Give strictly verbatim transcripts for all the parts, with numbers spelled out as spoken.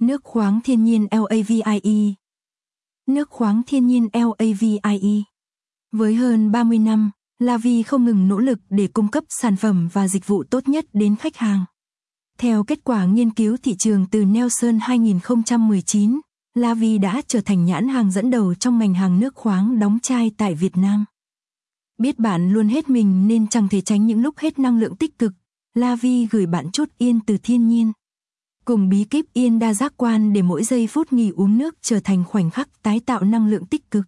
Nước khoáng thiên nhiên LAVIE. Nước khoáng thiên nhiên LAVIE. Với hơn ba mươi năm, Lavi không ngừng nỗ lực để cung cấp sản phẩm và dịch vụ tốt nhất đến khách hàng. Theo kết quả nghiên cứu thị trường từ Nielsen hai không một chín, Lavi đã trở thành nhãn hàng dẫn đầu trong ngành hàng nước khoáng đóng chai tại Việt Nam. Biết bạn luôn hết mình nên chẳng thể tránh những lúc hết năng lượng tích cực, Lavi gửi bạn chút yên từ thiên nhiên. Cùng bí kíp yên đa giác quan để mỗi giây phút nghỉ uống nước trở thành khoảnh khắc tái tạo năng lượng tích cực.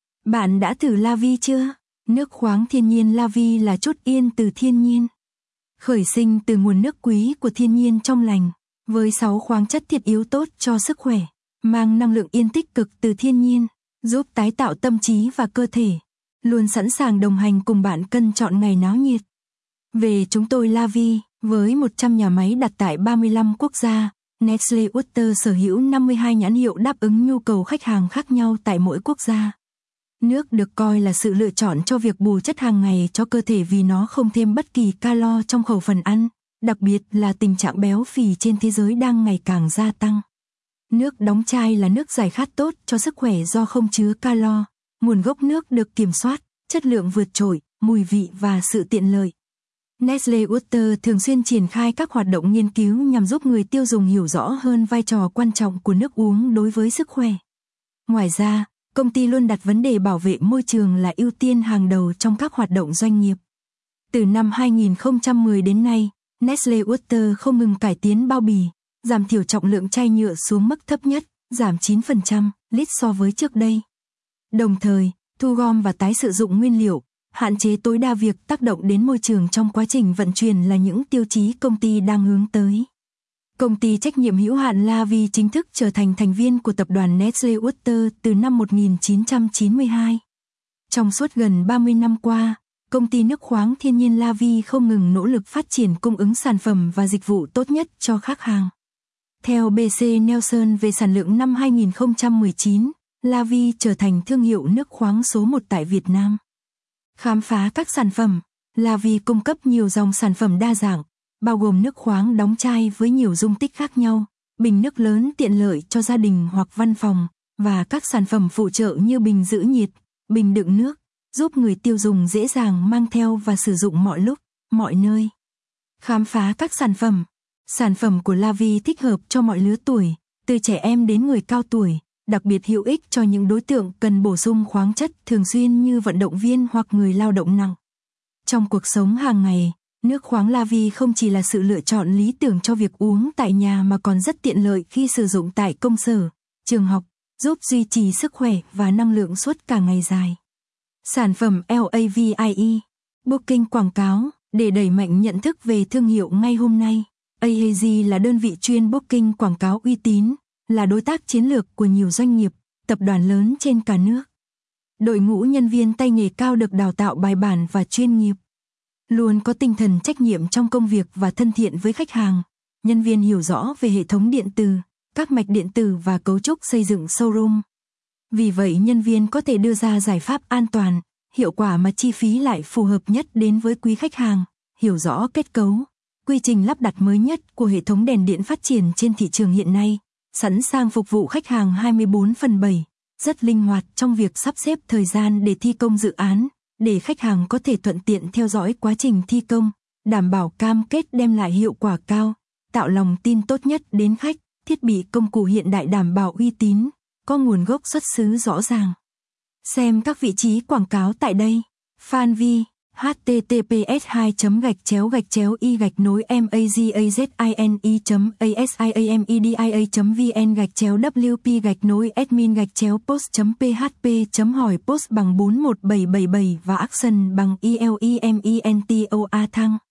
Bạn đã thử Lavi chưa? Nước khoáng thiên nhiên Lavi là chút yên từ thiên nhiên. Khởi sinh từ nguồn nước quý của thiên nhiên trong lành, với sáu khoáng chất thiết yếu tốt cho sức khỏe, mang năng lượng yên tích cực từ thiên nhiên, giúp tái tạo tâm trí và cơ thể, luôn sẵn sàng đồng hành cùng bạn cân chọn ngày náo nhiệt. Về chúng tôi Lavi, với một trăm nhà máy đặt tại ba mươi lăm quốc gia, Nestle Water sở hữu năm mươi hai nhãn hiệu đáp ứng nhu cầu khách hàng khác nhau tại mỗi quốc gia. Nước được coi là sự lựa chọn cho việc bù chất hàng ngày cho cơ thể vì nó không thêm bất kỳ calo trong khẩu phần ăn, đặc biệt là tình trạng béo phì trên thế giới đang ngày càng gia tăng. Nước đóng chai là nước giải khát tốt cho sức khỏe do không chứa calo, nguồn gốc nước được kiểm soát, chất lượng vượt trội, mùi vị và sự tiện lợi. Nestle Water thường xuyên triển khai các hoạt động nghiên cứu nhằm giúp người tiêu dùng hiểu rõ hơn vai trò quan trọng của nước uống đối với sức khỏe. Ngoài ra, công ty luôn đặt vấn đề bảo vệ môi trường là ưu tiên hàng đầu trong các hoạt động doanh nghiệp. Từ năm hai không một không đến nay, Nestle Water không ngừng cải tiến bao bì, giảm thiểu trọng lượng chai nhựa xuống mức thấp nhất, giảm chín phần trăm lít so với trước đây. Đồng thời, thu gom và tái sử dụng nguyên liệu, hạn chế tối đa việc tác động đến môi trường trong quá trình vận chuyển là những tiêu chí công ty đang hướng tới. Công ty trách nhiệm hữu hạn Lavi chính thức trở thành thành viên của tập đoàn Nestle Water từ năm một nghìn chín trăm chín mươi hai. Trong suốt gần ba mươi năm qua, công ty nước khoáng thiên nhiên Lavi không ngừng nỗ lực phát triển cung ứng sản phẩm và dịch vụ tốt nhất cho khách hàng. Theo bê xê Nielsen về sản lượng năm hai không một chín, Lavi trở thành thương hiệu nước khoáng số một tại Việt Nam. Khám phá các sản phẩm, Lavi cung cấp nhiều dòng sản phẩm đa dạng, bao gồm nước khoáng đóng chai với nhiều dung tích khác nhau, bình nước lớn tiện lợi cho gia đình hoặc văn phòng, và các sản phẩm phụ trợ như bình giữ nhiệt, bình đựng nước, giúp người tiêu dùng dễ dàng mang theo và sử dụng mọi lúc, mọi nơi. Khám phá các sản phẩm. Sản phẩm của Lavi thích hợp cho mọi lứa tuổi, từ trẻ em đến người cao tuổi, đặc biệt hữu ích cho những đối tượng cần bổ sung khoáng chất thường xuyên như vận động viên hoặc người lao động nặng. Trong cuộc sống hàng ngày, nước khoáng Lavi không chỉ là sự lựa chọn lý tưởng cho việc uống tại nhà mà còn rất tiện lợi khi sử dụng tại công sở, trường học, giúp duy trì sức khỏe và năng lượng suốt cả ngày dài. Sản phẩm LAVIE. Booking quảng cáo. Để đẩy mạnh nhận thức về thương hiệu ngay hôm nay, a hát giê là đơn vị chuyên booking quảng cáo uy tín, là đối tác chiến lược của nhiều doanh nghiệp, tập đoàn lớn trên cả nước. Đội ngũ nhân viên tay nghề cao được đào tạo bài bản và chuyên nghiệp, luôn có tinh thần trách nhiệm trong công việc và thân thiện với khách hàng. Nhân viên hiểu rõ về hệ thống điện tử, các mạch điện tử và cấu trúc xây dựng showroom. Vì vậy nhân viên có thể đưa ra giải pháp an toàn, hiệu quả mà chi phí lại phù hợp nhất đến với quý khách hàng, hiểu rõ kết cấu, quy trình lắp đặt mới nhất của hệ thống đèn điện phát triển trên thị trường hiện nay, sẵn sàng phục vụ khách hàng hai mươi bốn trên bảy, rất linh hoạt trong việc sắp xếp thời gian để thi công dự án, để khách hàng có thể thuận tiện theo dõi quá trình thi công, đảm bảo cam kết đem lại hiệu quả cao, tạo lòng tin tốt nhất đến khách, thiết bị công cụ hiện đại đảm bảo uy tín, có nguồn gốc xuất xứ rõ ràng. Xem các vị trí quảng cáo tại đây. Fanvi, https hai gạch chéo gạch chéo y gạch nối mazazine chấm asiamedia chấm vn gạch chéo wp gạch nối admin gạch chéo post chấm php chấm hỏi post bằng bốn một bảy bảy bảy và action bằng ilemento a thăng.